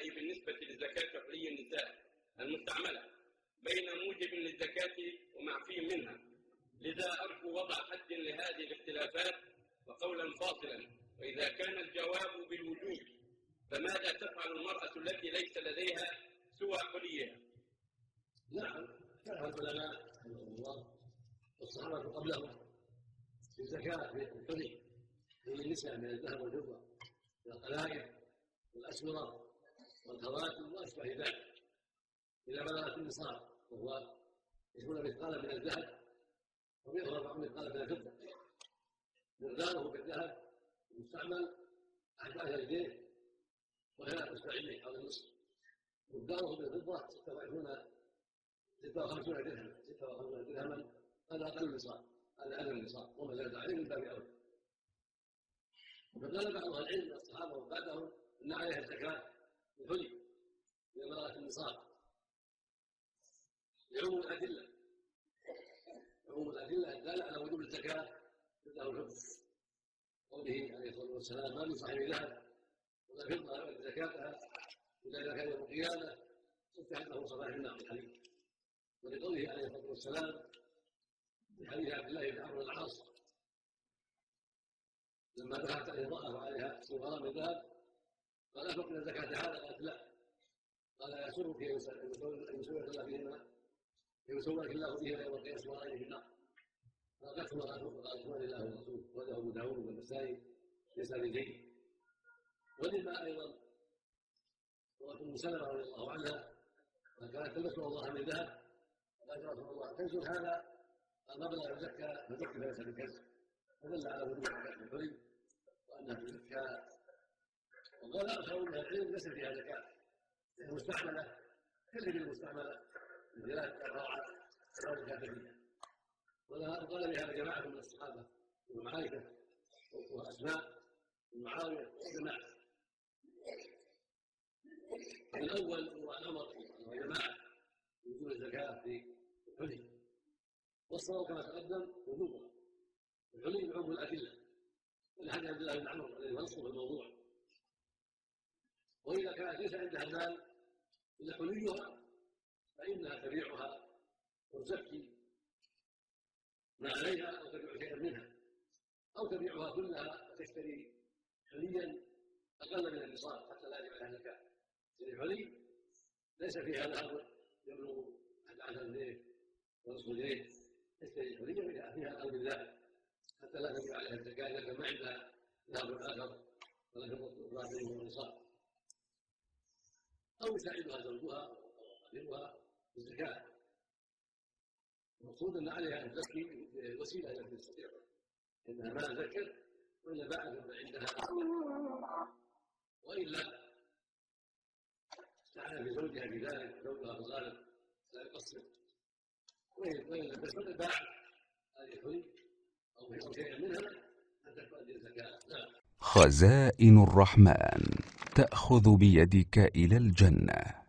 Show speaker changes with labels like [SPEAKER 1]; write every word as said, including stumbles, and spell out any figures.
[SPEAKER 1] بالنسبة لزكاة حلي النساء المستعملة بين موجب للزكاة ومعفي منها، لذا أرجو وضع حد لهذه الاختلافات وقولا فاصلا. وإذا كان الجواب بالوجوب فماذا تفعل المرأة التي ليس لديها سوى حليها؟
[SPEAKER 2] نعم، كان العلماء رحمهم الله والصحابة قبلهم في الزكاة في الحلي للنساء من الذهب والفضة والقلائد والأسورة والخواتم وأشبه ذلك إذا بلغت النصاب، وهو يكون مثقالا من الذهب ويضرب مثقالا من الفضة، مقداره بالذهب المستعمل أحد عشر جنيه وثلاث أسبوعين حول النصف، مقداره بالفضة ستة وعشرون ستة وخمسون درهما ستة وخمسون درهما هذا أقل النصاب، هذا أقل النصاب وما زاد عليه من باب أولى. فقال بعض أهل العلم الصحابة وبعدهم أن عليها الزكاة في الحلي إذا بلغت النصاب لعموم الأدلة عموم الأدلة الدالة على وجوب الزكاة في الذهب والفضة، قوله عليه الصلاة والسلام: ما من صاحب ذهب ولا فضة يؤدي زكاتها إلا إذا كان يوم القيامة فتحت له صفائح النار الحديث. ولقوله عليه الصلاة والسلام في حديث عبد الله بن عمرو العاص لما ذهبت إلى امرأة وعليها صغار من ذهب قال: أفقنا زكاة هذا؟ قالت: لا. قال: يسرك أن يسويك الله بهما يسويك الله بهما يوم القيامة صغارين في النار. فأخذته امرأته وقالت: ما لله ورسوله، وله أبو داود والنسائي بإسناد جيد. ولما أيضا رواه أم سلمة رضي الله عنها كانت تلبس الله من ذهب قال: يا رسول الله كنز هذا؟ قال: مبلغ يزكى فزكى فليس بكنز. فدل على وجوب زكاة الحلي وأنها تزكى. وقال أكثر من العلم ليس فيها زكاة، المستعملة كالإبل المستعملة بثلاث أرباع لا زكاة فيها. وقال بها جماعة من الصحابة ابن عائشة وأسماء بن معاوية وجماعة. الأول هو الأمر وجماعة وجوب الزكاة في الحلي، والصواب كما تقدم وجوبها. الحلي يعم الأدلة ولحديث عبد الله بن عمرو الذي نصه في الموضوع. وإذا كانت ليس عندها مال إلا حليها فإنها تبيعها وتزكي ما عليها أو تبيع شيئا منها، أو تبيعها كلها وتشتري حليا أقل من النصاب حتى لا يجب عليها زكاة. الحلي ليس فيها ذهب يبلغ أحد عشر جنيه ونصف جنيه، تشتري حليا فيها أقل من ذلك حتى لا تجب عليها الزكاة إذا كان ما عندها ذهب آخر ولا فضة أخرى من النصاب، أو يساعدها زوجها أو قريبها بالزكاة. المقصود أن عليها أن تزكي الوسيلة التي تستطيع، إنها ما تزكت وإلا باعت ما عندها، وإلا استعان بزوجها في ذلك، زوجها في الغالب لا يقصر، وإلا لم تستطع باعت هذه الحلي أو شيئا منها حتى تؤدي الزكاة.
[SPEAKER 3] خزائن الرحمن تأخذ بيدك إلى الجنة.